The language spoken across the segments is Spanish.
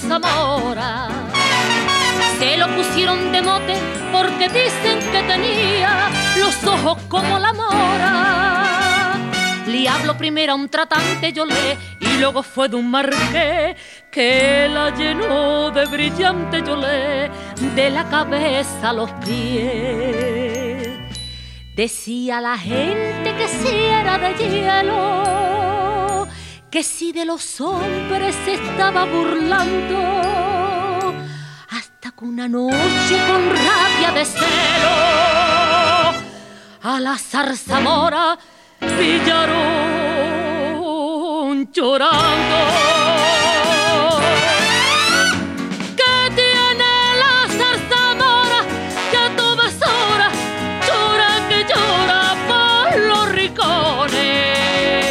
zarzamora. Se lo pusieron de mote porque dicen que tenía los ojos como la mora. Le habló primero a un tratante, Yolé, y luego fue de un marqués que la llenó de brillante Yolé de la cabeza a los pies. Decía la gente que si era de hielo, que si de los hombres se estaba burlando, hasta que una noche con rabia de celo a la zarzamora pillaron llorando. ¿Qué tiene la zarzamora que a todas horas llora, que llora por los rincones?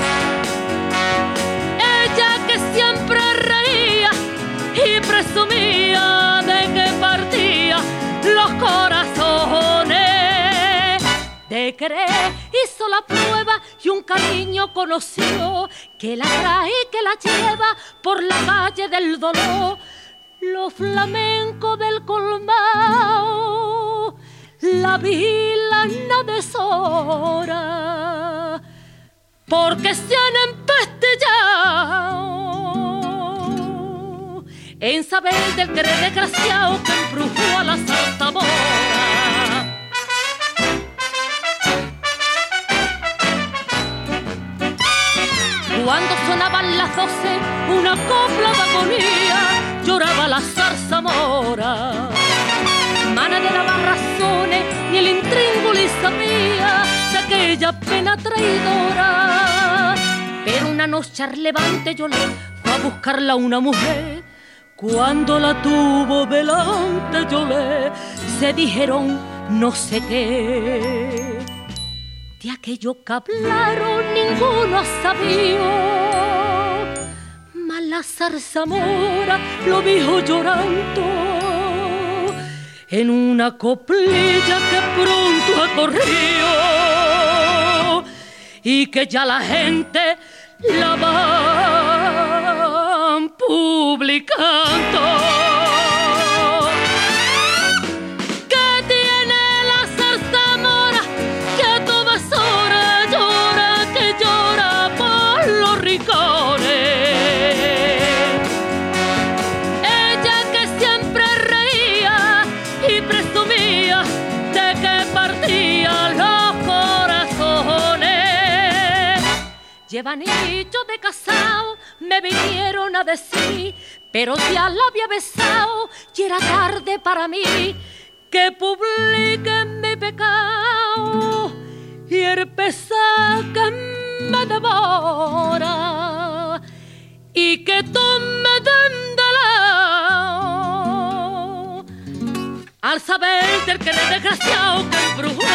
Ella que siempre reía y presumía de que partía los corazones, de querer hizo la prueba y un cariño conoció que la trae y que la lleva por la calle del dolor. Los flamencos del colmao la vigilan de deshora porque se han empestillado en saber del querer desgraciado que embrujó a la zarzamora. Cuando sonaban las 12, una copla de agonía lloraba la zarzamora. Mana de las razones ni el intríngulis sabía de aquella pena traidora. Pero una noche al levante Yolé fue a buscarla una mujer. Cuando la tuvo delante Yolé se dijeron no sé qué. De aquello que hablaron ninguno sabía, mas la zarzamora lo dijo llorando en una coplilla que pronto corrió y que ya la gente la van publicando. Llevan hechos de casao, me vinieron a decir, pero ya la había besado y era tarde para mí, que publiquen mi pecado y el pesar que me devora y que tome de lado al saber del querer desgraciado que embrujó